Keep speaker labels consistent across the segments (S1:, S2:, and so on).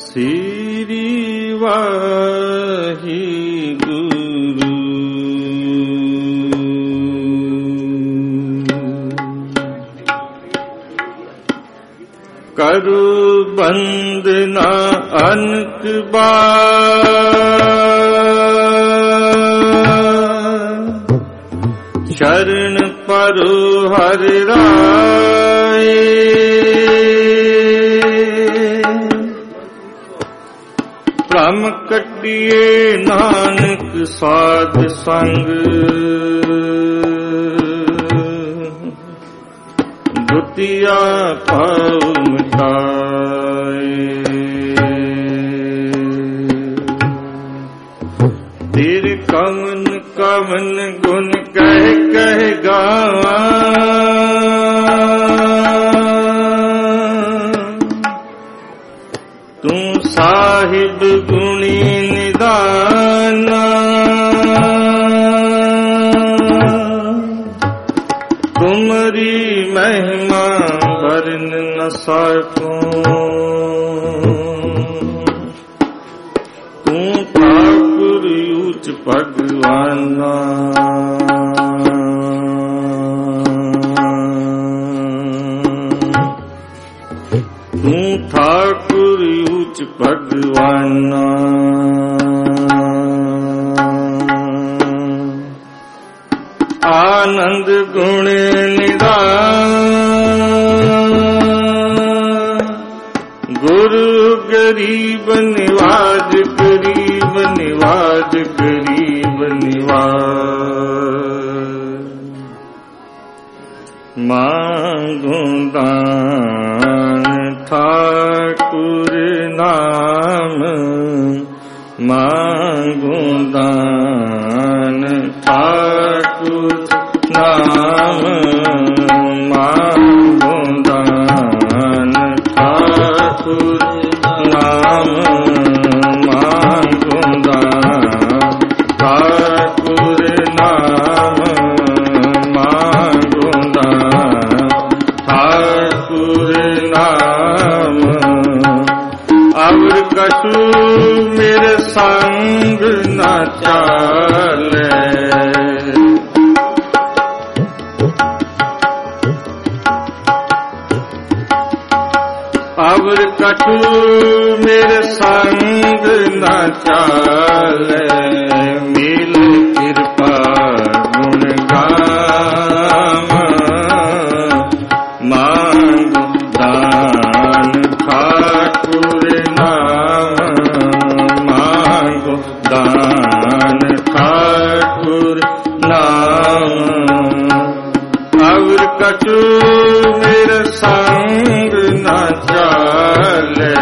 S1: श्री वाहिगुरु। करु बंदना अनक बार, शरण परो हर राय। भ्रम कटिए नानक साध संग, दुतिया पाऊ मिटाए। तेरे कवन कवन गुण कह कह गावा, तू साहिब गुणी निदाना। तुम्हारी महिमा वर्ण न सकूं, तू ठाकुर ऊंच भगवाना। तू ठाकुर ऊंच भगवाना। आनंद गुण निधान, गुरु गरीब निवाज, गरीब निवाज, गरीब निवाज। मांगू दान ठाकुर नाम, मांगू दान ठाकुर नाम। मांगू दान ठाकुर नाम, मांगू दान ठाकुर नाम। मांगू दान ठाकुर नाम। और कछु मेरे संग न चाले, और कछु मेरे संग न चाले। मिल कृपा गुण गाम, मांगू दान ठाकुर नाम। मांगू दान ठाकुर नाम। और कछु मेरे संग न चाले,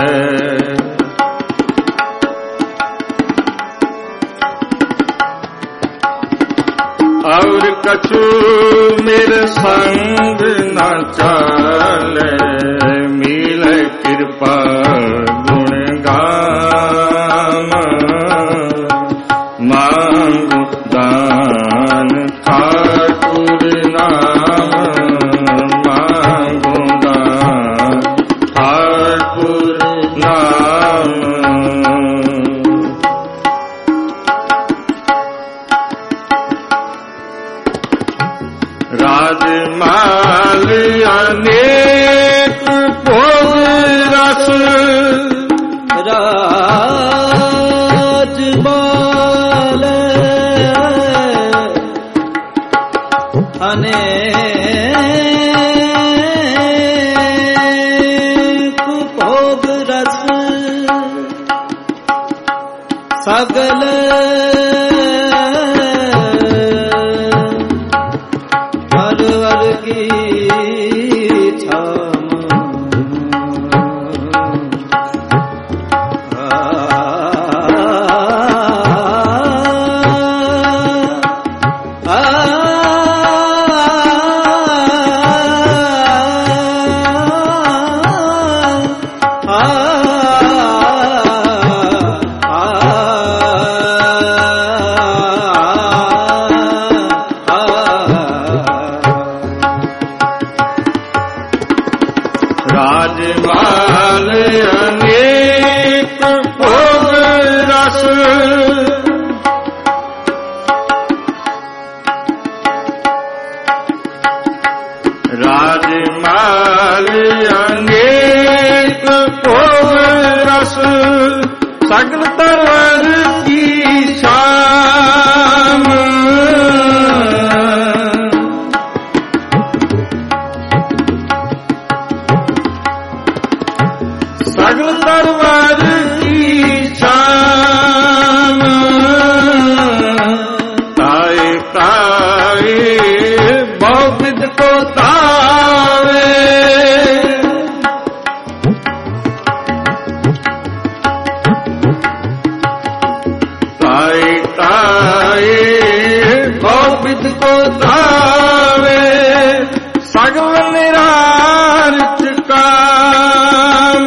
S1: और कछु मेरे संग न चाले। मिल कृपा गुण गाम, मांगू दान ठाकुर नाम। मांगू दान ठाकुर नाम। राजमाल अनेक भोग रस, राजमाल अनेक भोग रस। सगल की छाम, को धावे सगल निरार्थ काम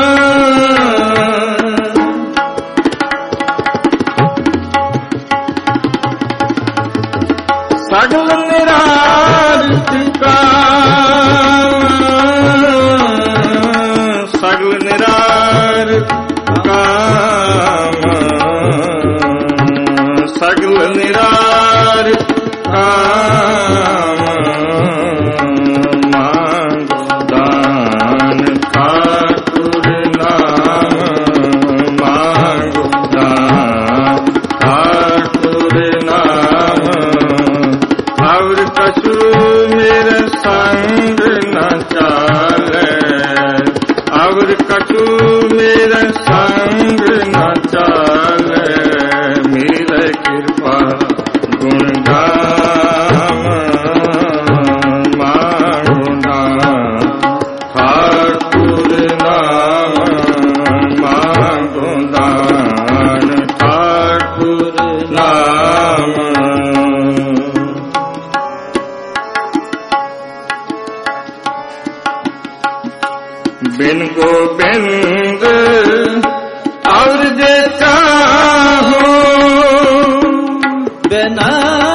S1: सगल निरार्थ काम सगल निरार्थ काम सगल निरार्थ काम मांगो दान ठाकुर नाम मांगो दान ठाकुर नाम और कछु मेरे संग न चाले और कछु मेरे संग न चाले मेरे कृपा गुण गाम मांगो नाम ठाकुर नाम मांगो दान ठाकुर नाम बिन गोबिंद और जे चाहो
S2: बिना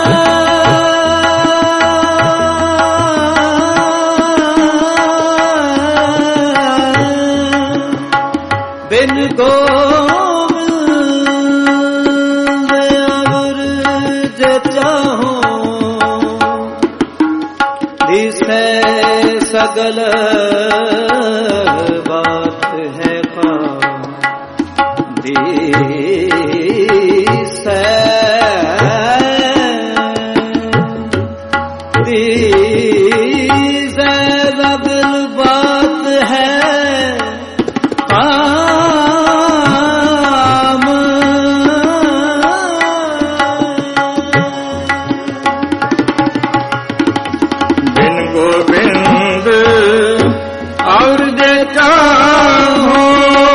S2: बिन गोविंद और जे चाहो दिसे सगल बात है दिसे सगल बात है काम
S1: बिन गोविंद और जे चाहो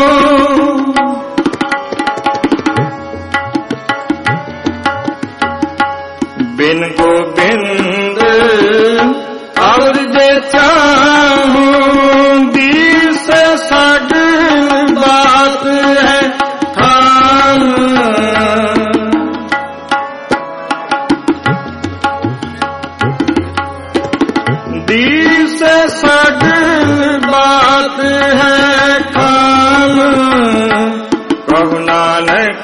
S1: बिन गोविंद और जे चाहो दिस सगल बात है काम दिस सगल बात है काम कहु नानक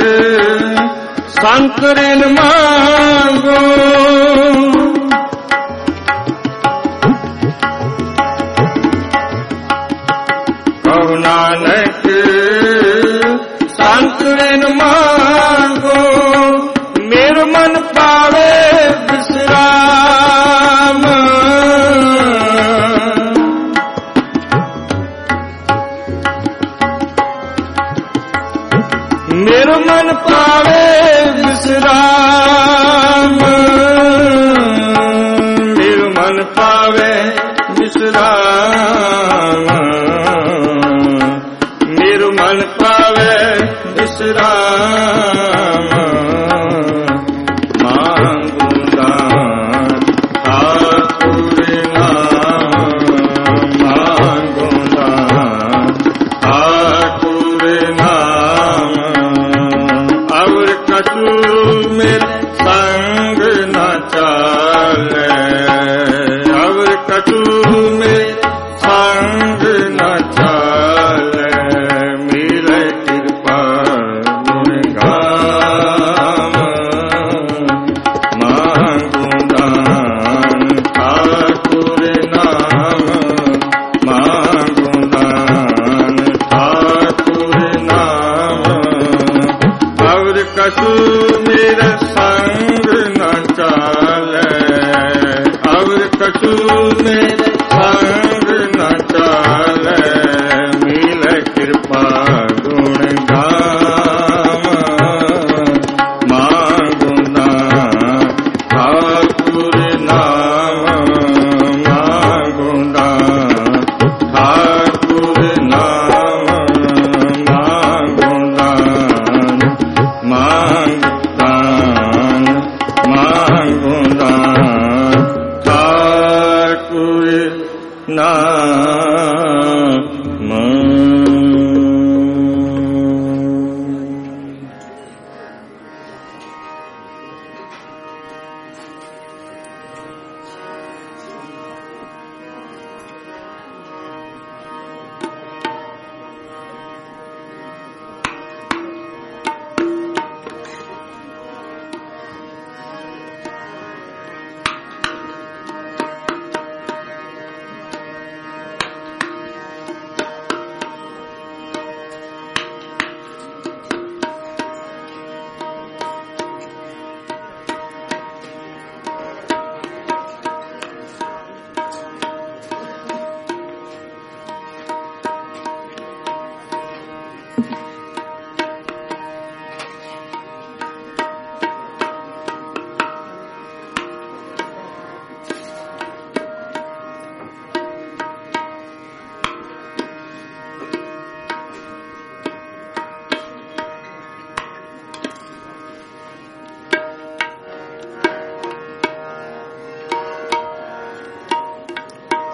S1: संत ऋण मांगो कहु नानक संत ऋण मांगो मेरे मन पावे विश्राम मेरे मन पावे विश्राम मेरे मन पावे विश्राम मेरे मन पावे विश्राम मांगो दान ठाकुर नाम मांगो दान ठाकुर नाम और कछु मेरे संग न चाले और कछु मेरे संग न चाले मेरे कृपा गुण गाम मांगो दान ठाकुर नाम मांगो दान ठाकुर नाम और कछु मेरे संग न चाले और कछु मेरे संग न चाले मिले कृपा गुण गाम मांगो दान ठाकुर नाम मांगो दान ठाकुर नाम मांगो दान मांगो दान मांगो दान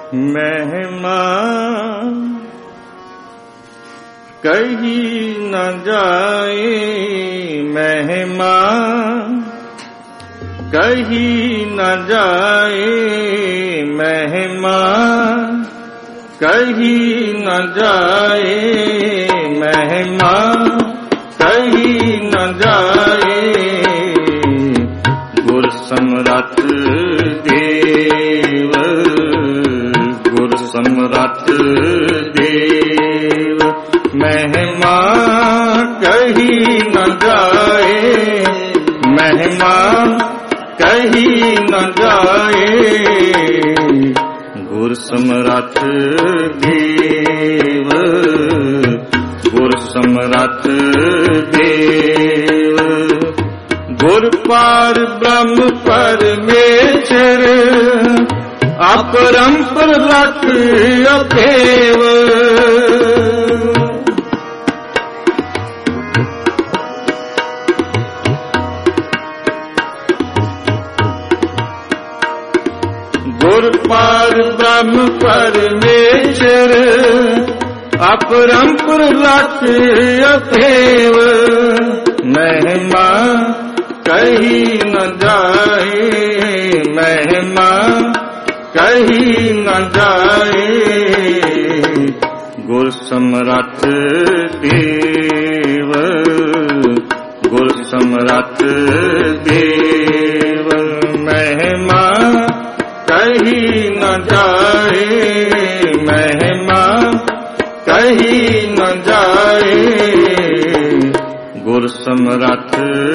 S1: महिमा कही न जाए, महिमा कही न जाए, महिमा कही न जाए, महिमा कही न जाए। गुर समरथ देव, गुर समरथ देव, महिमा कही न जाए, महिमा कही न जाए। गुर समरथ देव, गुर समरथ देव। गुर पार ब्रह्म परमेश्वर, अपरंपर लख अथेव। गुर पार ब्रह्म परमेश्वर, अपरंपर लख अथेव। महिमा कही न जाए, महिमा कही न जाए। गुर समरथ देव, गुर समरथ देव, महिमा कही न जाए, महिमा कही न जाए। गुर समरथ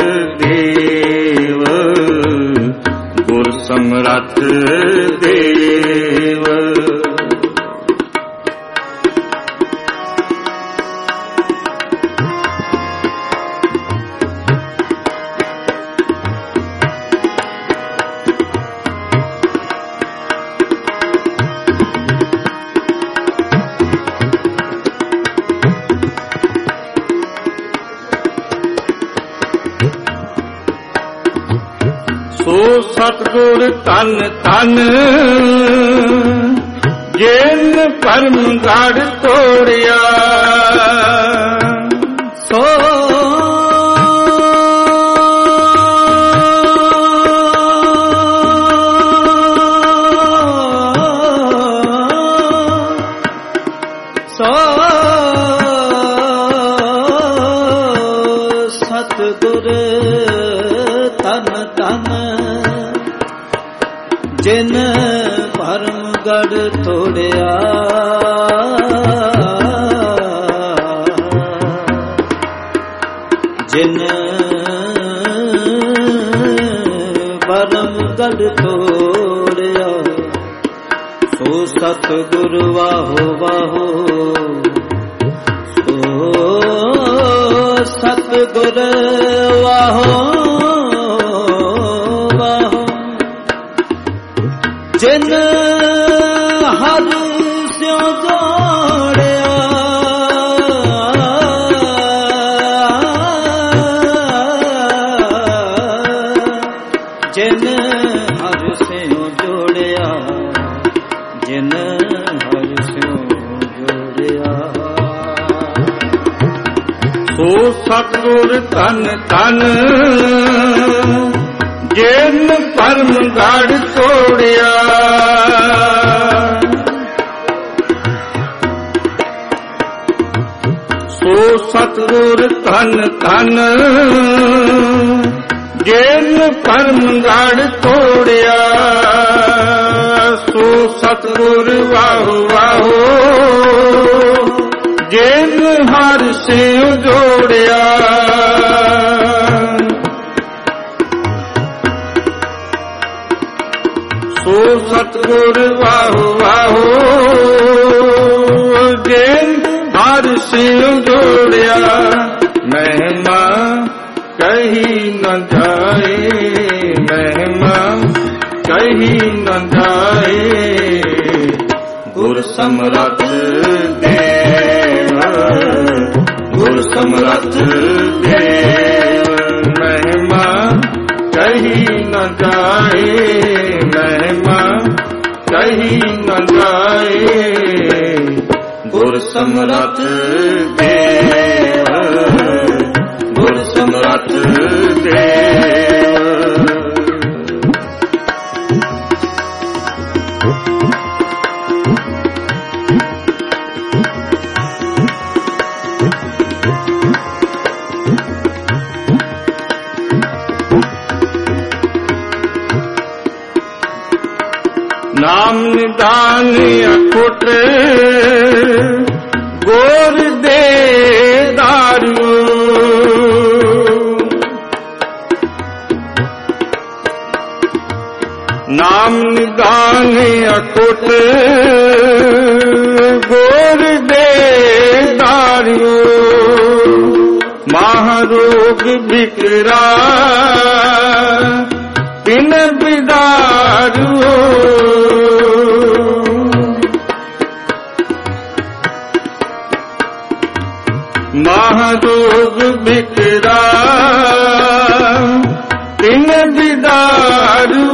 S1: देव, गुर समरथ देव। ਸੋ ਸਤਿਗੁਰ ਧਨ ਧਨ, ਜਿਨ ਭਰਮ ਗੜ ਤੋੜਿਆ।
S2: ਸੋ ਸਤਿਗੁਰ ਧਨ ਧਨ, ਜਿਨ ਭਰਮ ਗੜ ਤੋੜਿਆ। ਜਿਨ ਭਰਮ ਗੜ ਤੋੜਿਆ, ਸੋ ਸਤਿਗੁਰ ਵਾਹੋ ਵਾਹੋ। ਸੋ ਸਤਿਗੁਰ ਵਾਹੋ ਵਾਹੋ। ਜਿਨ ਹਰ ਸਿਉ ਜੋੜਿਆ, ਜਿਨ ਹਰ ਸਿਉ ਜੋੜਿਆ, ਜਿਨ ਹਰ ਸਿਉ ਜੋੜਿਆ।
S1: ਸੋ ਸਤਿਗੁਰ ਧਨ ਧਨ, ਜਿਨ ਭਰਮ ਗੜ ਤੋੜਿਆ। ਸੋ ਸਤਿਗੁਰ ਧਨ ਧਨ, ਜਿਨ ਭਰਮ ਗੜ ਤੋੜਿਆ। ਸੋ ਸਤਿਗੁਰ ਵਾਹੋ ਵਾਹੋ, ਜਿਨ ਹਰ ਸਿਉ ਜੋੜਿਆ। ਸੋ ਸਤਿਗੁਰ ਵਾਹੋ ਵਾਹੋ, ਜਿਨ ਹਰ ਸਿਉ ਜੋੜਿਆ। महिमा कही न जाए, महिमा कही न जाए। गुर समरथ देव, गुर समरथ देव, महिमा कही न जाए, महिमा कही कहीं न जाए। गुर समरथ देव, गुर समरथ देव। नाम निदान अखुट गोर दे दारू। नाम निदान अखुट गोर दे दारू। महारोग बिकरा बिन बिदारू। महारोग बिकरा बिन बिदारू।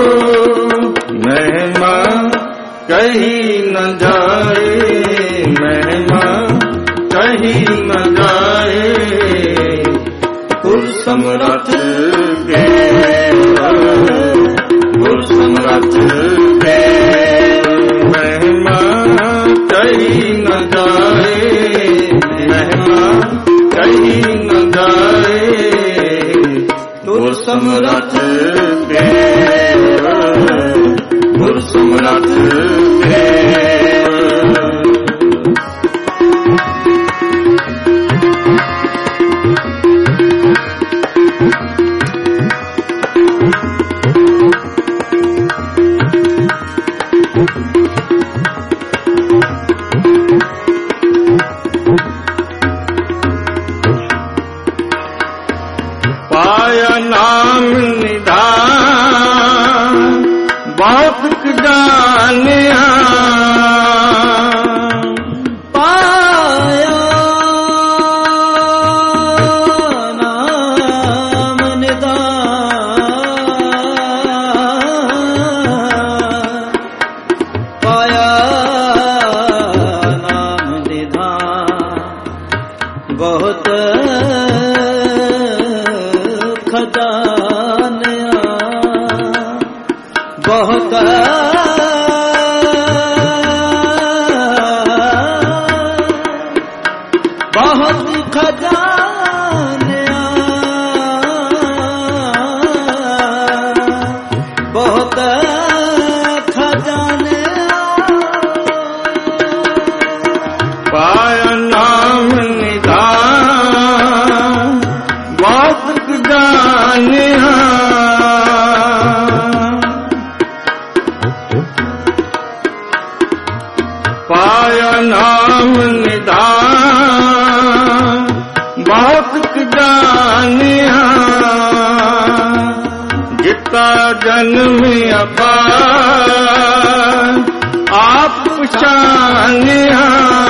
S1: महिमा कहीं न जाए, महिमा कहीं न जाए। गुर समरथ देव, गुर समरथ देव। महिमा कहीं न जाए, महिमा कहीं न जाए। गुर समरथ देव, गुर समरथ देव। पाया नाम निधान बहुत जानिया।
S2: पाया नाम निधान, पाया नाम निधान बहुत खजानिया। बहुत बहुत खजानिया, बहुत खजानिया।
S1: पाया नाम निधान बहुत जानिया। पाया नाम निधान बहुत जानिया। जिता जन्म अपार आप पहचानिया।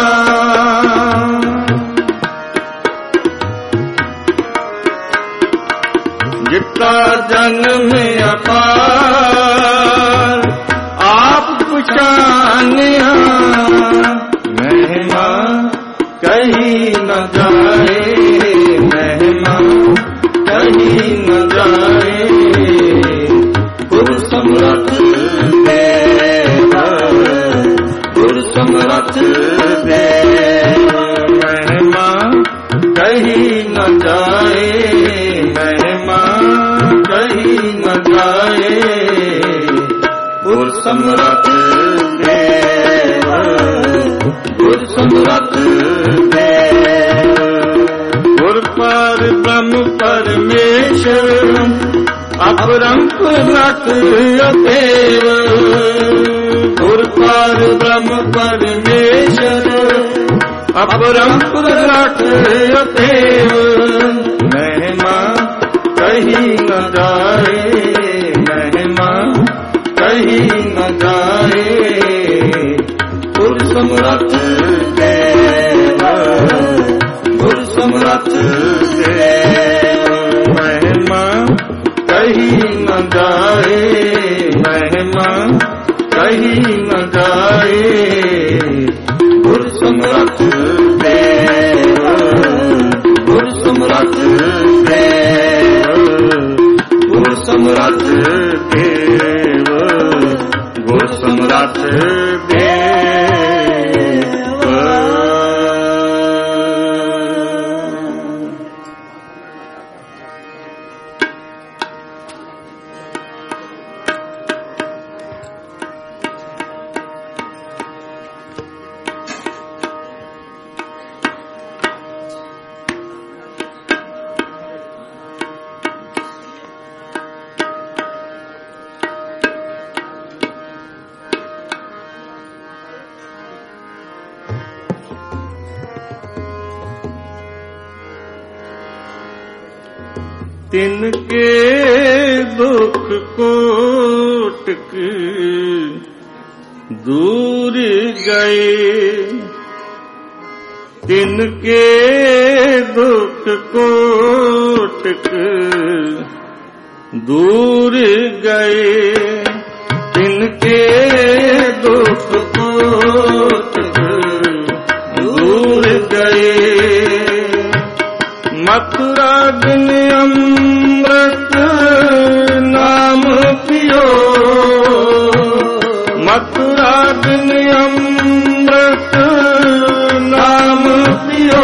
S1: जिता जन्म अपार आप पहचानिया। महिमा कहीं न जाए, महिमा कहीं न जाए। गुर समरथ देव, गुर समरथ देव। महिमा कहीं न जाए, महिमा कहीं न जाए। गुर समरथ देव, गुर समरथ देव। गुर पर ब्रह्म परमेश्वर अपरम पुरख देव। गुर पर ब्रह्म परमेश्वर अपरम पुरख देव। महिमा कहीं न जाए, महिमा कहीं न जाए। गुर समरथ देव, गुर समरथ देव। महिमा कहीं न जाए, महिमा कहीं न जाए। गुर समरथ देव, गुर समरथ देव, गुर समरथ देव, गुर समरथ देव। तिनके दुख कोटक दूर गए, तिनके दुख कोटक दूर गए, तिनके दुख कोटक दूर गए। मथुरा दिन अमृत नाम पियो, मथुरा दिन अमृत नाम पियो,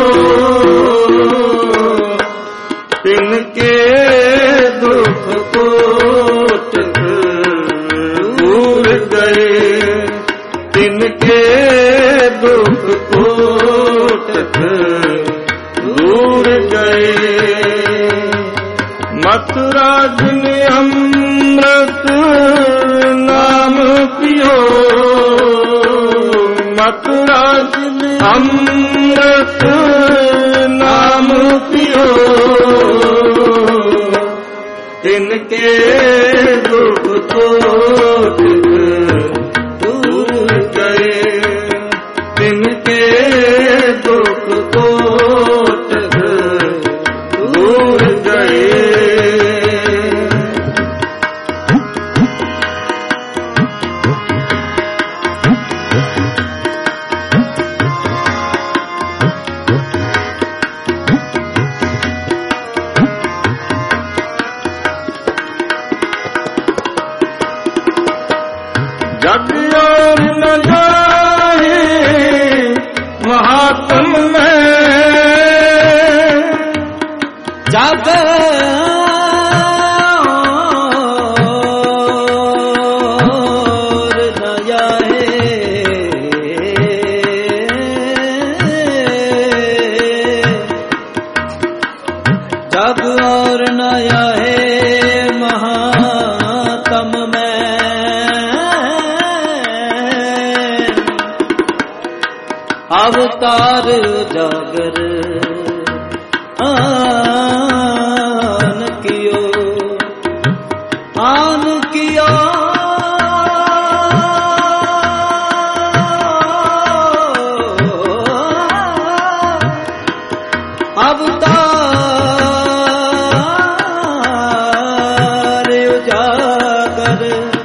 S1: तिनके दुख कोटक दूर गए, तिनके दुख कोटक दूर गए। मथुरा दिन अमृत नाम पियो, मथुरा दिन अमृत नाम पियो, तिनके दुख कोटक दूर गए, तिनके दुख कोटक दूर गए। जग और न जाए महात्म में,
S2: जग और न जाए, जग और न जाए महात्म में, अवतार जागर आन कियो, आन किया अवतार जागर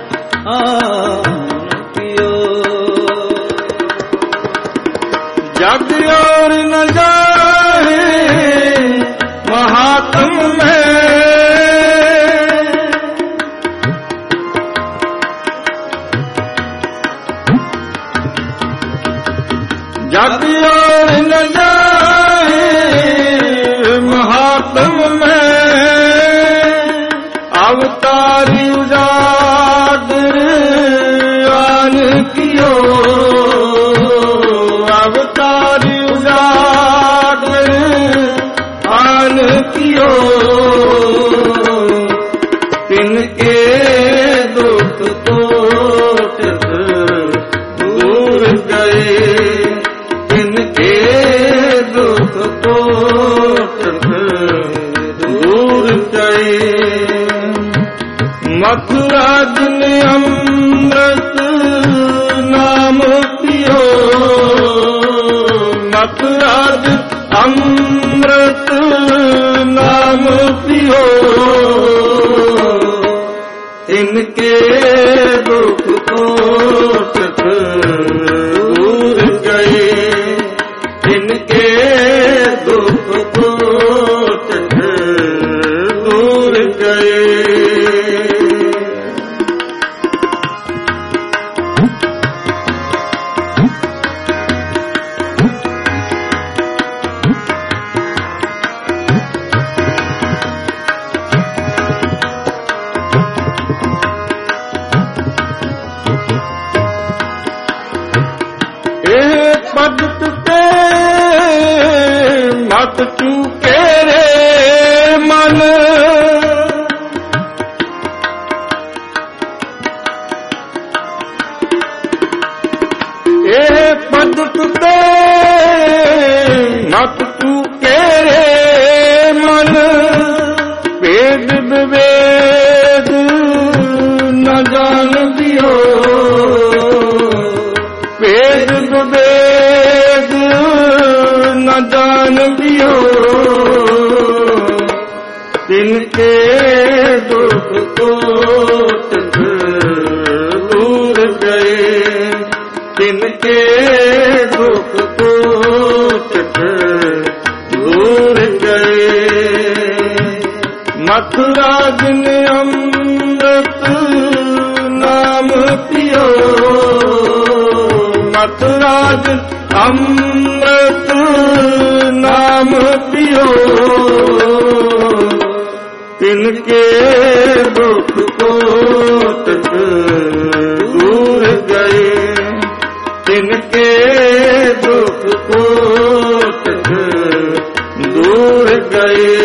S2: आन कियो।
S1: जग और न जाए महात्म में, जग और न जाए महात्म में, अवतारी उजागर आन कियो, अवतारी उजागर आन कियो, तिनके दुख कोटक दूर गए, तिनके दुख कोटक दूर गए। मथुरा दिन अमृत नाम पियो, मथुरा दिन अमृत नाम पियो, तिनके दुख को तिनके दुख कोट दूर गए, तिनके दुख कोट दूर गए। मथुरा जिन अमृत नाम पियो, मथुरा जिन अमृत नाम पियो, तिनके दुख कोट दूर गए, तिनके दुख कोट दूर गए।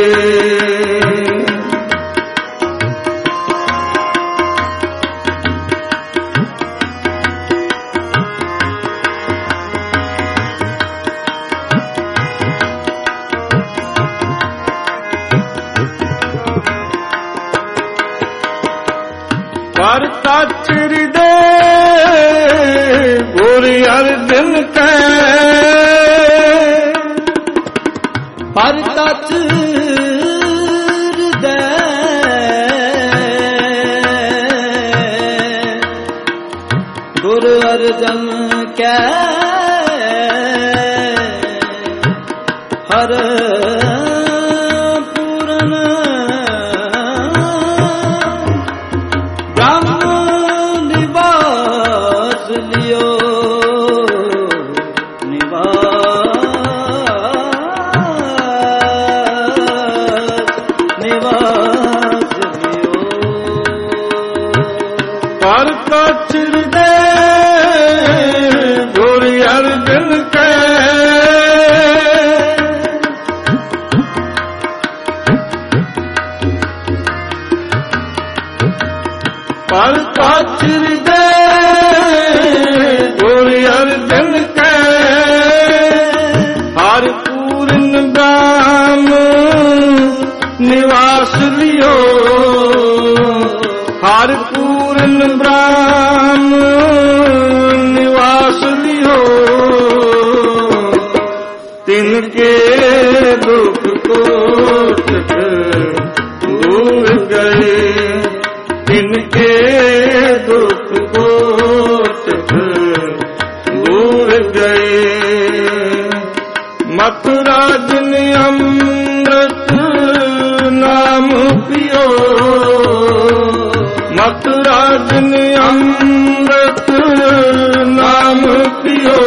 S1: परता चिरदे गुरु अर्जन कै,
S2: परता चिरदे गुरु अर्जन कै, हर
S1: निवास लियो, हर पूर्ण ब्रह्म निवास लियो, तिनके दुख कोट दूर गए, तिनके दुख कोट दूर गए। मथुरा जिन अमृत नाम पियो, मथुरा जिन अमृत नाम पियो,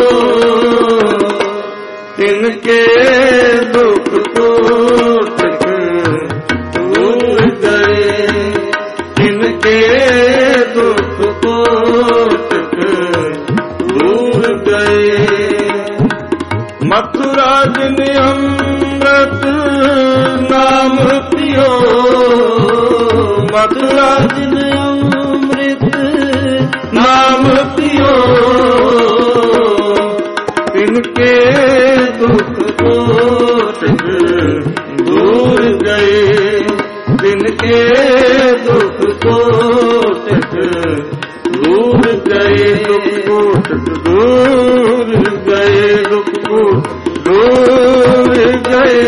S1: तिनके दुख कोट दूर गए, तिनके दुख कोट दूर गए। मथुरा जिन अमृत नाम पियो, मथुरा जिन अमृत नाम पियो, तिनके दुख कोट दूर गए, तिनके दुख कोट दूर गए, दुख कोट दूर गए, दुख कोट दूर गए।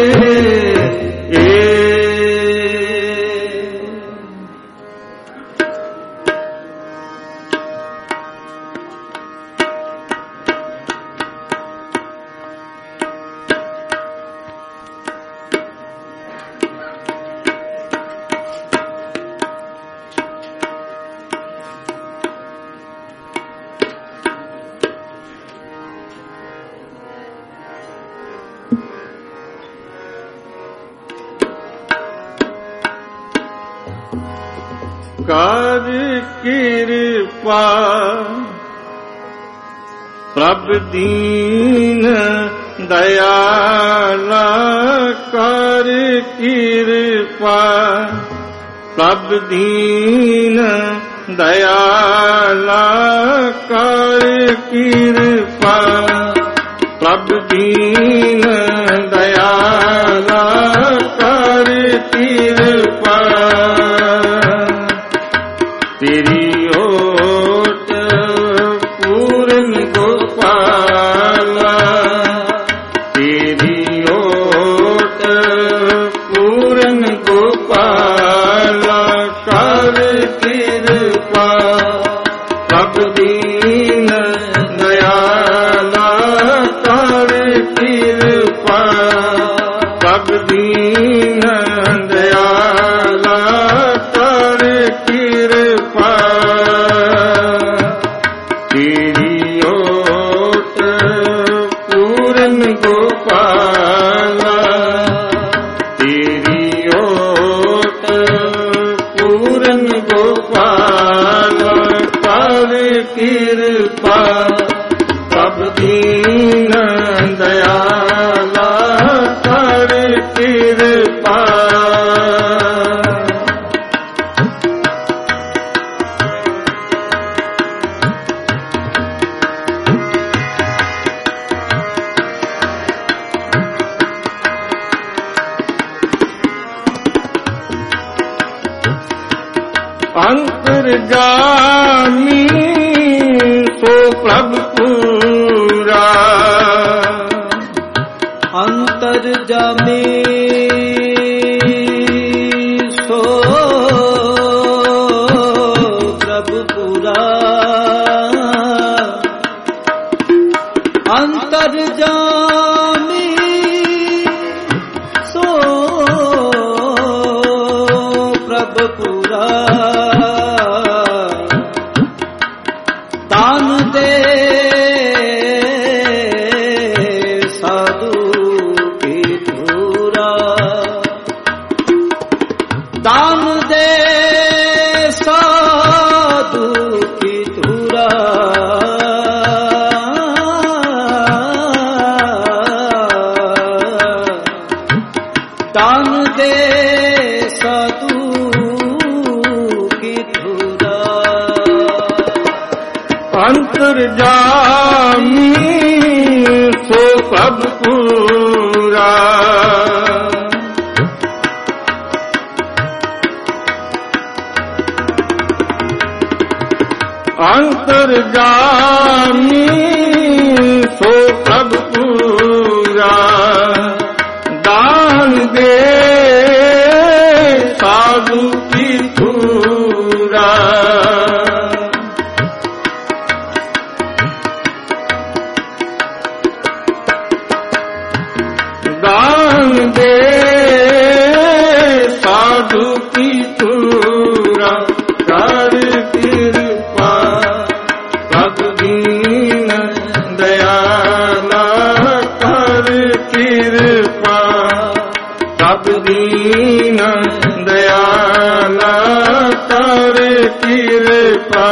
S1: कर कृपा प्रभ दीन दयाला, कर कृपा प्रभ दीन दयाला, कर कृपा प्रभ दीन दयाला, कर कृपा। तेरी ओट पूर्ण गोपाला, तेरी ओट पूर्ण गोपाला, ਕਿਰਪਾ ਸਭ ਦੀਨ ਦਇਆਲਾ ਕਰ ਕਿਰਪਾ ਸਭ ਦੀਨ ਦਇਆਲਾ ਕਰ ਕਿਰਪਾ ਤੇਰੀ ਓਟ ਪੂਰਨ ਗੋਪਾਲਾ ਤੇਰੀ ਓਟ ਪੂਰਨ ਗੋਪਾਲਾ ਕਰ ਕਿਰਪਾ ਸਭ ਦੀਨ ਦਇਆਲਾ ਕਰ ਕਿਰਪਾ ਅੰਤਰਜਾਮੀ ਸੋ ਪ੍ਰਭ ਪੂਰਾ
S2: ਅੰਤਰਜਾਮੀ ਸੋ ਪ੍ਰਭ ਪੂਰਾ ਅੰਤਰਜਾਮੀ ਸੋ ਪ੍ਰਭ ਪੂਰਾ ਤਾਨ ਦੇ ਸਾਧੂ ਕੀ ਧੂਰਾ ਤਾਨ ਦੇ ਸਾਧੂ ਕੀ ਧੂਰਾ ਤਾਨ ਦੇ ਸਾਧੂ ਕੀ ਧੂਰਾ
S1: ਅੰਤਰਜਾਮੀ ਸੋ ਪ੍ਰਭ ਪੂਰਾ ਅੰਤਰਜਾਮੀ ਸੋ ਪ੍ਰਭ ਪੂਰਾ ਦਾਨ ਦੇ ਸਾਧੂ ਕੀ ਧੂਰਾ ਦਾਨ ਦੇ ਸਾਧੂ ਕੀ ਧੂਰਾ ਕਰ ਕਿਰਪਾ ਸਭ ਦੀਨ ਦਇਆਲਾ ਕਰ ਕਿਰਪਾ ਸਭ ਦੀਨ ਦਇਆਲਾ ਕਰ ਕਿਰਪਾ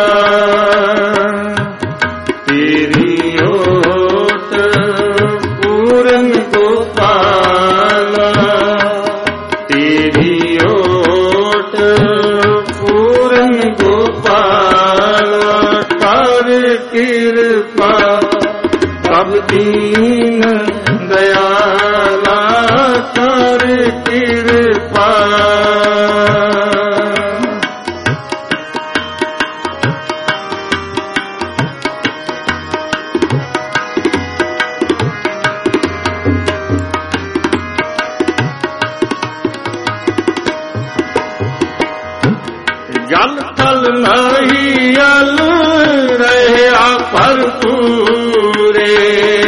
S1: ਤੇਰੀ ਓਟ ਪੂਰਨ ਗੋਪਾਲਾ ਤੇਰੀ ਓਟ ਪੂਰਨ ਗੋਪਾਲਾ ਕਰ ਕਿਰਪਾ ਸਭ ਦੀਨ ਦਇਆਲਾ ਕਰ ਕਿਰਪਾ ਜਲ ਤਲ ਨਹੀਂ ਅਲ ਰਹਿਆ ਭਰਪੂਰੇ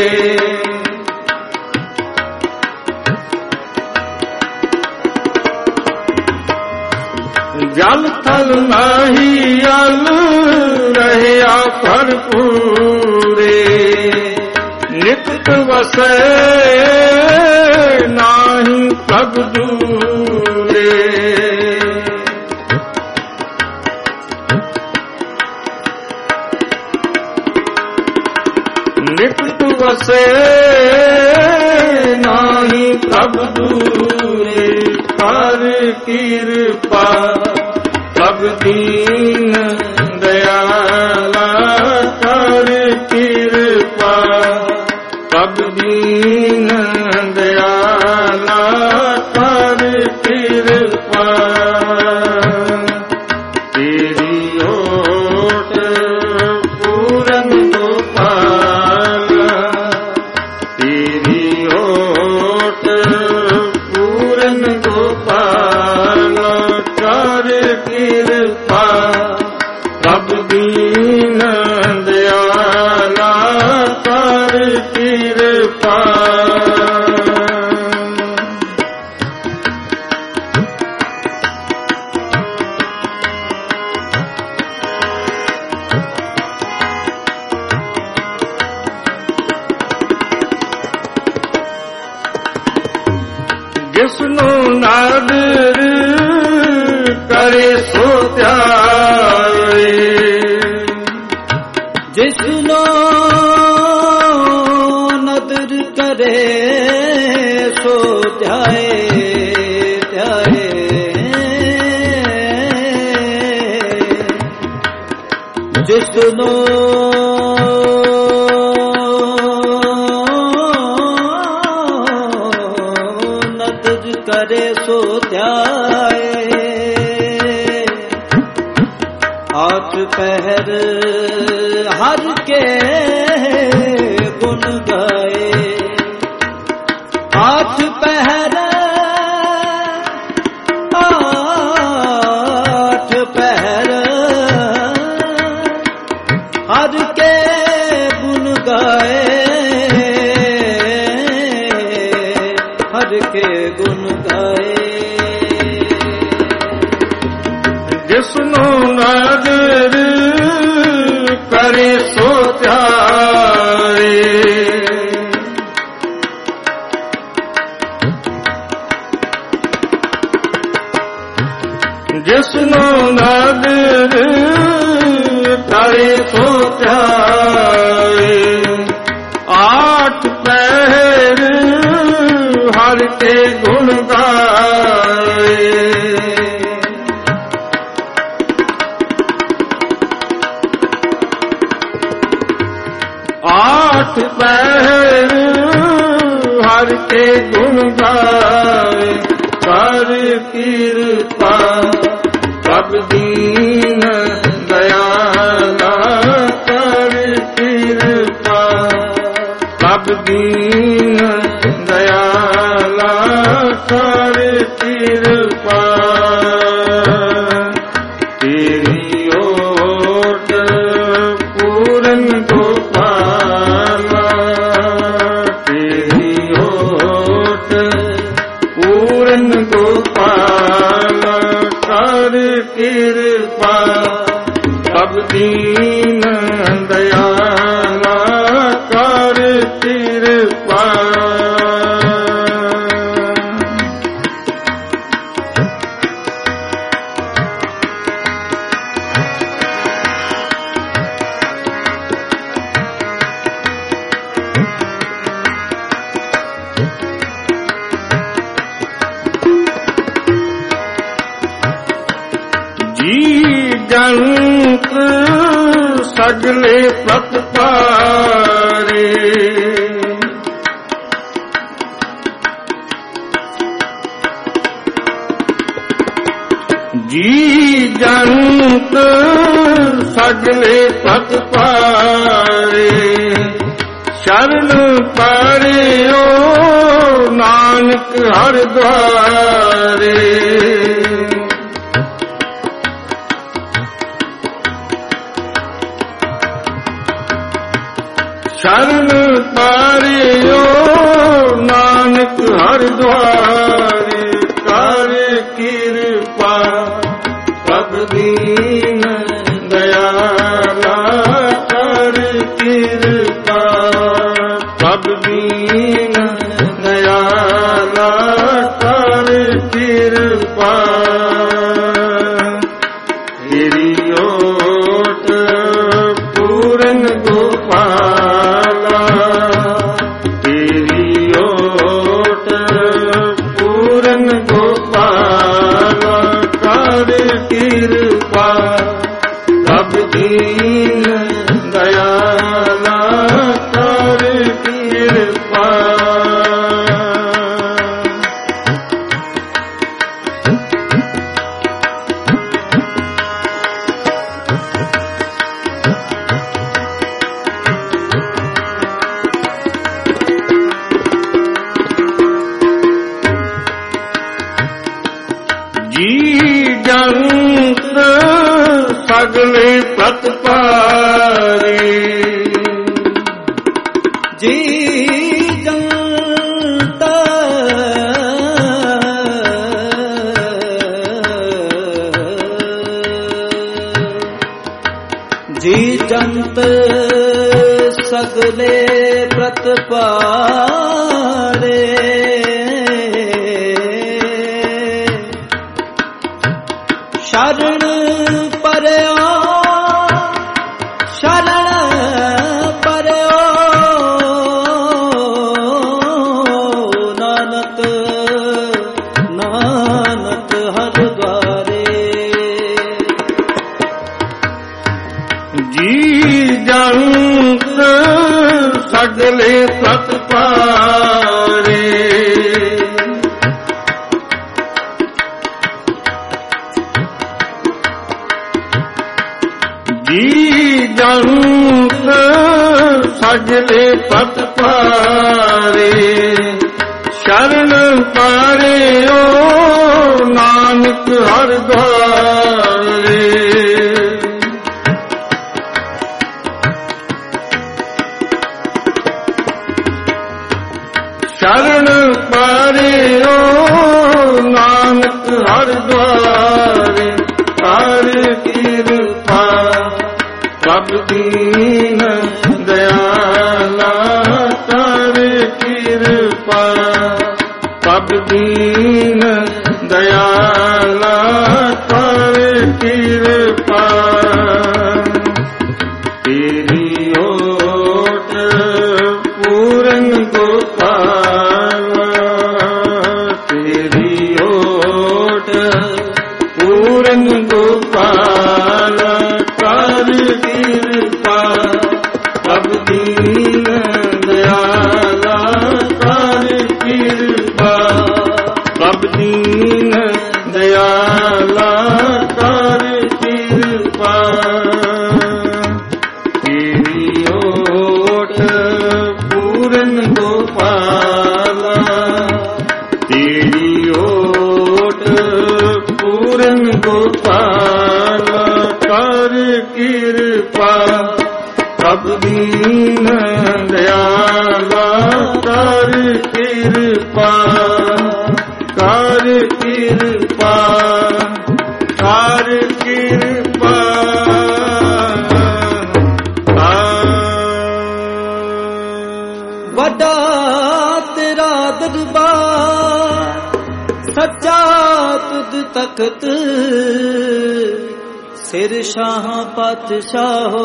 S1: ਜਲ ਤਲ ਨਹੀਂ ਅਲ ਰਹਿਆ ਭਰਪੂਰੇ ਨਿਕਟ ਵਸੈ ਨਾਹੀ ਪ੍ਰਭ ਦੂਰੇ ਨਿਕਟ ਵਸੈ ਨਾਹੀ ਪ੍ਰਭ ਦੂਰੇ ਕਰ ਕਿਰਪਾ ਸਭ ਦੀਨ ਦਇਆਲਾ ਕਰ ਕਿਰਪਾ ਸਭ ਦੀਨ ਦਇਆਲਾ ਕਰ ਕਿਰਪਾ ਤੇਰੀ ਓਟ ਪੂਰਨ ਗੋਪਾਲਾ ਤੇਰੀ ਓਟ ਪੂਰਨ ਗੋਪਾਲਾ ਕਰ ਕਿਰਪਾ ਪ੍ਰਭ ਦੀਨ ਦਿਆਲਾ ਕਰ ਕਿਰਪਾ ਜਿਸਨੂੰ ਨਾਦਰ ਕਰੇ ਸੋ ਧਿਆਏ
S2: ਜਿਸਨੂੰ ਨਦਰ ਕਰੇ ਸੋ ਧਿਆਏ ਧਿਆਏ ਜਿਸਨੂੰ करे सो ध्याए हाथ पैर हर के गुण गाए हाथ पैर हर के गुण गाए हर के गुण
S1: ਜਿਸਨੂੰ ਨਾਦਰ ਕਰੇ ਸੋ ਧਿਆਏ ਜਿਸਨੂੰ ਨਾਦਰ ਕਰੇ ਸੋ ਧਿਆਏ ਆਠ ਪਹਿਰ ਹਰ ਕੇ ਗੁਣ ਗਾਏ ਆਠ ਪਹਿਰ ਹਰ ਕੇ ਗੁਣ ਗਾਏ ਕਰ ਕਿਰਪਾ ਪ੍ਰਭ ਦੀਨ ਦਇਆਲਾ ਕਰ ਕਿਰਪਾ ਪ੍ਰਭ ਦੀਨ ਦਇਆਲਾ ਕਰ ਕਿਰਪਾ ਤੇਰੀ ਓਟ ਪੂਰਨ ਕਿਰਪਾ ਪ੍ਰਭ ਦੀਨ ਦਇਆਲਾ ਕਰ ਕਿਰਪਾ ਜੰਤ ਸਗਲੇ ਪ੍ਰਤਪਾਰੇ ਜੀ ਜੰਤ ਸਗਲੇ ਪ੍ਰਤਪਾਰੇ ਸ਼ਰਨ ਪਾਰਿਓ ਨਾਨਕ ਹਰਿ ਦੁਆਰੇ ਸ਼ਰਨ ਪਾਰਿਓ ਨਾਨਕ ਹਰਿ ਦੁਆਰੇ ਕਰ ਕਿਰਪਾ ਪ੍ਰਭ ਦੀਨ ਦਇਆਲਾ ਕਰ ਕਿਰਪਾ ਪ੍ਰਭ ਦੀਨ ਦਇਆਲਾ ਕਰ ਕਿਰਪਾ ਤੇਰੀ ਓਟ ਪੂਰਨ ਗੋਪਾਲਾ ਤੇਰੀ ਓਟ ਪੂਰਨ ਗੋਪਾਲਾ ਕਰ ਕਿਰਪਾ ਪ੍ਰਭ ਦੀਨ ਦਇਆਲਾ ਕਰ ਕਿਰਪਾ ਜੀ ਜੰਤ ਸਗਲੇ ਪ੍ਰਤਪਾਰੀ
S2: ਜੀ ਜੰਤ ਜੀ ਜੰਤ ਸਗਲੇ ਪ੍ਰਤਪਾਰੇ ਸ਼ਰਨ ਪਰਿਓ ਸ਼ਰਨ ਪਰਿਓ ਨਾਨਕ ਨਾਨਕ ਹਰ ਦੁਆਰੇ
S1: ਜੀ ਜੰਤ ਸਗਲੇ ਪ੍ਰਤਪਾਰੇ ਜੀ ਜੰਤ ਸਗਲੇ ਪ੍ਰਤਪਾਰੇ ਸ਼ਰਨ ਪਾਰਿਓ ਨਾਨਕ ਹਰ ਦੁਆਰੇ ਸ਼ਰਨ ਪਾਰਿਓ ਨਾਨਕ ਹਰ ਦੁਆਰੇ ਹਰ ਕਿਰਪਾ ਪ੍ਰਭ ਦੀਨ ਦਿਆਲਾ ਕਰ ਕਿਰਪਾ ਪ੍ਰਭ ਦੀਨ ਦਿਆਲਾ ਕਰ ਕਿਰਪਾ ਤੇਰੀ ਓਟ ਪੂਰਨ ਗੋਪਾਲਾ ਤੇਰੀ ਓਟ ਪੂਰਨ ਗੋਪਾਲਾ ਕਰ ਕਿਰਪਾ ਪ੍ਰਭ ਦੀਨ ਦਿਆਲਾ ਕਰ ਕਿਰਪਾ ਪ੍ਰਭ ਦੀਨ ਦਿਆਲਾ ਕਰ ਕਿਰਪਾ ਤੇਰੀ ਓਟ ਪੂਰਨ ਗੋਪਾਲਾ ਤੇਰੀ ਓਟ ਪੂਰਨ ਗੋਪਾਲਾ ਕਰ ਕਿਰਪਾ ਪ੍ਰਭ ਦੀਨ ਦਿਆਲਾ ਕਰ ਕਿਰਪਾ ਕਰ ਕਿਰਪਾ ਕਰ ਕਿਰਪਾ
S2: ਵੱਡਾ ਤੇਰਾ ਦਰਬਾਰ ਸੱਚਾ ਤੁਧ ਤਖਤ ਸਿਰ ਸ਼ਾਹ ਪਾਤਸ਼ਾਹੋ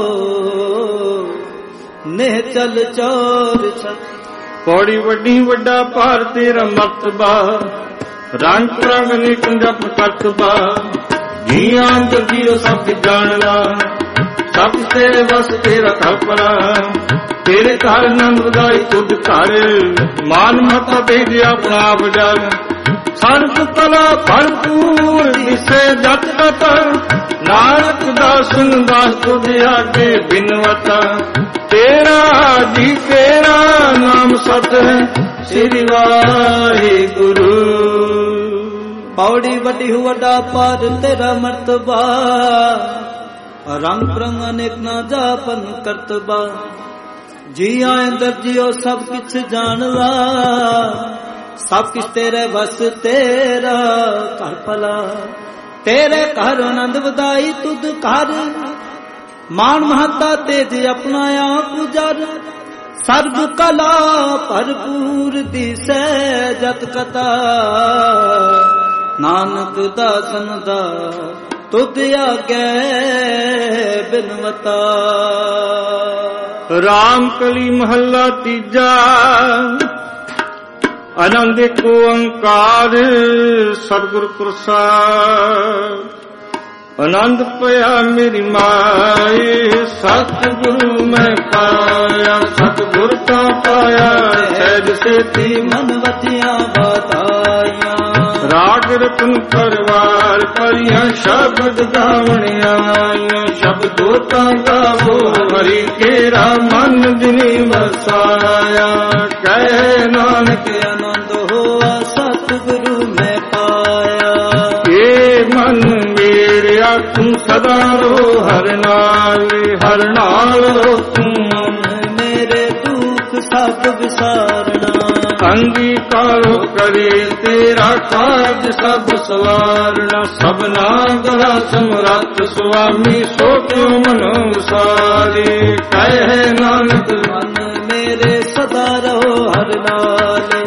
S2: ਨਹਿ ਚਲ ਚੋਰ ਛਤ
S1: ਪੌੜੀ ਵੱਡੀ ਵੱਡਾ ਭਾਰ ਤੇਰਾ ਮਰਤਬਾ ਰੰਗ ਰੰਗ ਨਿਕ ਜਪ ਕਰਤਬਾ ਜੀਆਂ ਜੀਓ ਸਭ ਜਾਣਨਾ ਸਭ ਤੇਰੇ ਵਸ ਤੇਰਾ ਕਲਪਨਾ ਤੇਰੇ ਘਰ ਨੰਦ ਵਧਾਈ ਤੁਧ ਘਰ ਮਾਨ ਮਤਾ ਭੇਜਿਆ ਆਪਣਾ ਬਜਲ ਸਰਬ ਕਲਾ ਭਰਪੂਰ ਦਿਸੇ ਜਤ ਤਤ ਨਾਨਕ ਦਾਸਨ ਦਾਸ ਤੁਧ ਆਗੇ ਬਿਨਵਤਾ ਤੇਰਾ ਜੀ ਤੇਰਾ ਨਾਮ ਸਤ ਹੈ ਸ੍ਰੀ ਵਾਹਿਗੁਰੂ
S2: ਪੌੜੀ ਵੱਡੀ ਵੱਡਾ ਪਾਰ ਤੇਰਾ ਮਰਤਬਾ ਰੰਗ ਪ੍ਰੰਗ ਅਨੇਕ ਨਾ ਜਾਪਨ ਕਰਤਬਾ ਜੀ ਅੰਦਰ ਜਿਉ ਸਭ ਕਿਛ ਜਾਣਦਾ ਸਭ ਕਿਛ ਤੇਰੇ ਵਸ ਤੇਰਾ ਘਰ ਭਲਾ ਤੇਰੇ ਘਰ ਆਨੰਦ ਵਧਾਈ ਤੁਧ ਘਰ ਮਾਨ ਮਹੱਤਾ ਤੇਜ ਆਪਣਾ ਆਪ ਉਜਰ ਸਰਬ ਕਲਾ ਭਰਪੂਰ ਦਿਸੈ ਜਤ ਕਤਾ ਨਾਨਕ ਦਾਸਨ ਦਾ ਤੁਧ ਆਗੇ ਬਿਨਵਤਾ
S1: ਰਾਮ ਕਲੀ ਮਹੱਲਾ ਤੀਜਾ ਆਨੰਦ ਏਕ ਓੰਕਾਰ ਸਤਿਗੁਰ ਪ੍ਰਸਾਦ ਆਨੰਦ ਪਿਆ ਮੇਰੀ ਮਾਏ ਸਤਿਗੁਰੂ ਮੈਂ ਪਾਇਆ ਸਤਿਗੁਰ ਤਾਂ ਪਾਇਆ ਸਹਿਜ ਸੇਤੀ
S2: ਮਨ ਵਤਿਆ ਬਤਾਈਆਂ
S1: ਰਾਗ ਰਤਨ ਪਰਵਾਰ ਪਰਿਆ ਸ਼ਬਦ ਗਾਵਣ ਆਈਆਂ ਸ਼ਬਦੋ ਤਾਂ ਗਾਵੋ ਹਰੀ ਕੇਰਾ ਮਨ ਜਿਨੀ ਵਸਾਇਆ ਕਹਿ ਨਾਨਕ
S2: ਆਨੰਦ ਹੋਆ ਸਤਿਗੁਰੂ ਮੈਂ ਪਾਇਆ
S1: ਇਹ ਮਨ ਮੇਰਿਆ ਤੂੰ ਸਦਾ ਰੋ ਹਰ ਨਾਲ ਰੋ ਤੂੰ।
S2: ਮੇਰੇ ਦੁੱਖ ਸਭ ਵਿਸਾਰਨਾ
S1: ਅੰਗੀਕਾਰੋ ਕਰੇ ਤੇਰਾ ਕਾਜ ਸਭ ਸਵਾਰਨਾ। ਸਭਨਾ ਦਾ ਸਮਰੱਥ ਸੁਆਮੀ ਸੋ ਕਿਉ ਮਨ ਵਿਸਾਰੇ। ਕਹੇ ਨਾਨਕ
S2: ਮਨ ਮੇਰੇ ਸਦਾ ਰਹੋ ਹਰ ਨਾਲ।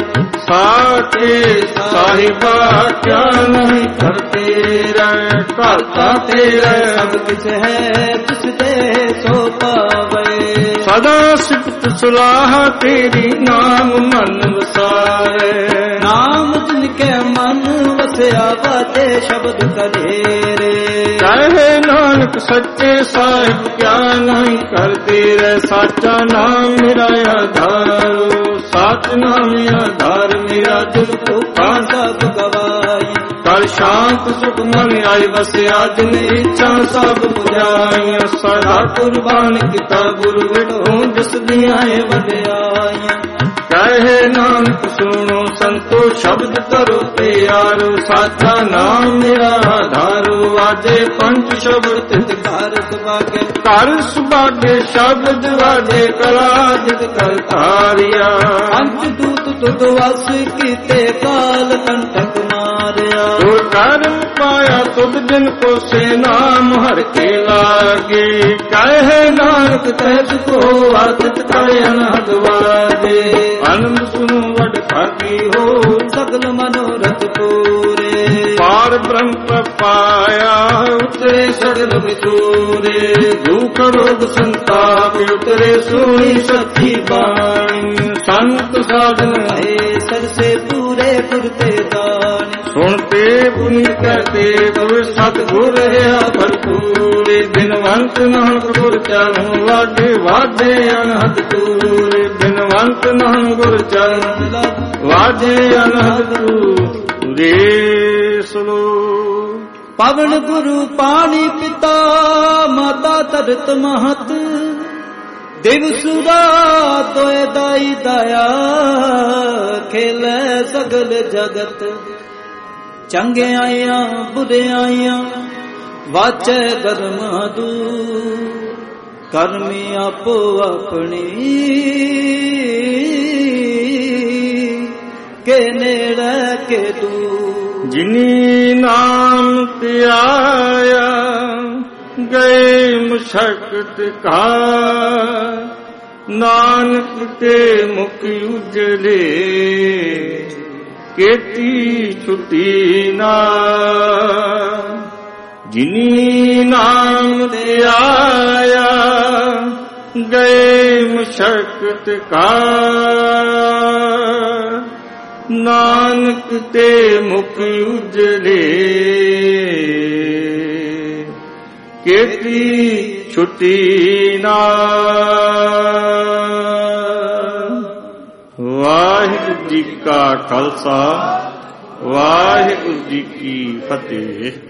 S1: ਸਾਚੇ ਸਾਹਿਬਾ ਕਿਆ ਨਹੀਂ ਕਰਤੇ ਰਹਿ। ਘਰ ਤਾਂ ਤੇਰਾ
S2: ਸਭ ਕੁਛ ਹੈ ਤਿਸ ਦੇ ਸੋ ਪਾਵੇ।
S1: ਸਦਾ ਸਿਫਤ ਸਲਾਹ ਤੇਰੀ ਨਾਮ ਮਨ ਵਸਾਰੇ।
S2: ਨਾਮ ਜਿਨ ਕੇ ਮਨ ਵਸਿਆ ਬਾਤੇ ਸ਼ਬਦ ਕਢੇਰੇ।
S1: ਕਹੇ ਨਾਨਕ ਸੱਚੇ ਸਾਹਿਬ ਕਿਆ ਨਹੀਂ ਕਰਦੇ ਰਹਿ। ਸਾਚਾ ਨਾਮ ਮੇਰਾ ਆਧਾਰੋ ਸਾਚ ਨਾਮ ਆਧਾਰ ਮੇਰਾ। ਦਿਲ ਭੁੱਖਾ
S2: ਸਭ ਗਵਾਈ
S1: ਕਰ ਸ਼ਾਂਤ ਸੁਖ ਮਨ ਆਈ ਵਸਿਆ। ਜਿਨ ਇੱਛਾ ਸਭ ਪੁਜਾਈਆਂ ਸਦਾ ਕੁਰਬਾਨ ਕੀਤਾ ਗੁਰੂ ਵਿਟੋ ਜਿਸ ਦੀਆਂ ਵਡਿਆਈਆਂ। ਕਹੇ ਨਾਨਕ ਸੁਣੋ ਸੰਤੋ ਸ਼ਬਦ ਕਰੋ ਪਿਆਰੋ। ਸਾਚਾ ਨਾਮ ਮੇਰਾ ਆਧਾਰੋ ਵਾਜੇ ਪੰਜ ਸ਼ਬਦ ਤਿਤ
S2: ਘਰ ਸੁਭਾਗੇ।
S1: ਘਰ ਸੁਭਾਗੇ ਸ਼ਬਦ ਵਾਜੇ ਕਲਾ ਜਿਤ ਕਰ ਧਾਰਿਆ।
S2: ਪੰਜ ਦੂਤ ਤੁਧ ਵਸ ਕੀਤੇ ਕਾਲ ਕੰਟਕ ਮਾਰਿਆ।
S1: ਤੋ ਕਰਮ ਪਾਇਆ ਤੁਧ ਦਿਨ ਕੋ ਸੇ ਨਾਮ ਹਰ ਕੇ ਲਾਗੇ। ਕਹੇ ਨਾਨਕ ਤੈਸ ਕੋ ਆਦਿਤ ਕਰੇ ਅਨਹਦ ਵਾਜੇ। ਆਨੰਦ ਸੁਨੋ ਵਡ ਭਾਗੀ ਹੋ
S2: ਸਗਲ ਮਨੋਰਥ ਪੂਰੇ।
S1: ਪਾਰ ਬ੍ਰਹਮ ਪਾਇਆ ਉਤਰੇ ਸਗਲ ਵਿਤੂਰੇ। ਦੁਖ ਰੋਗ ਸੰਤਾਪ ਉਤਰੇ ਸੋਈ ਸੱਚੀ ਬਾਣੀ। ਸੰਤ ਸਾਧਨ
S2: ਹੈ ਸਰਸੇ ਪੂਰੇ ਪੁਰਤੇ ਦਾਨ।
S1: ਸੁਣਤੇ ਪੁਨੀ ਕਹਤੇ ਤਵੇ ਸਤਿਗੁਰ ਰਹਾ ਭਰਪੂਰੇ। ਬਿਨਵੰਤ ਨਾਨਕ ਗੁਰ ਚਰਨ ਲਾਗੇ ਵਾਜੇ ਅਨਹਦ ਤੂਰੇ। ਬਿਨਵੰਤ ਨਾਨਕ ਗੁਰ ਚਰਨ ਵਾਜੇ ਅਨਹਦ ਤੂਰੇ। ਸਲੋਕ
S2: ਪਵਨ ਗੁਰੂ ਪਾਣੀ ਪਿਤਾ ਮਾਤਾ ਧਰਤ ਮਹਤ। ਦਿਵਸੁਰਾ ਤੋਏ ਦਾਈ ਦਇਆ ਖੇਲੇ ਸਗਲ ਜਗਤ। ਚੰਗਿਆਈਆਂ ਬੁਰਿਆਈਆਂ ਵਾਚੈ ਕਰਮ ਦੂਰ। ਕਰਮੀ ਆਪੋ ਆਪਣੀ ਕੇ ਨੇੜੇ ਕੇ ਦੂਰ।
S1: ਜਿਨੀ ਨਾਮ ਧਿਆਇਆ ਗਏ ਮੁਸ਼ਕਤ ਕਾ। ਨਾਨਕ ਤੇ ਮੁਖ ਉਜਲੇ ਕੀਤੀ ਛੁੱਟੀ ਨਾ। ਜਿਨੀ ਨਾਮ ਧਿਆਇਆ ਗਏ ਮੁਸ਼ਕਤ ਕਾ। ਨਾਨਕ ਤੇ ਮੁਖ ਉਜਲੇ ਕੀਤੀ ਛੁੱਟੀ ਨਾ। ਵਾਹਿਗੁਰੂ ਜੀ ਕਾ ਖਾਲਸਾ ਵਾਹਿਗੁਰੂ ਜੀ ਕੀ ਫਤਿਹ।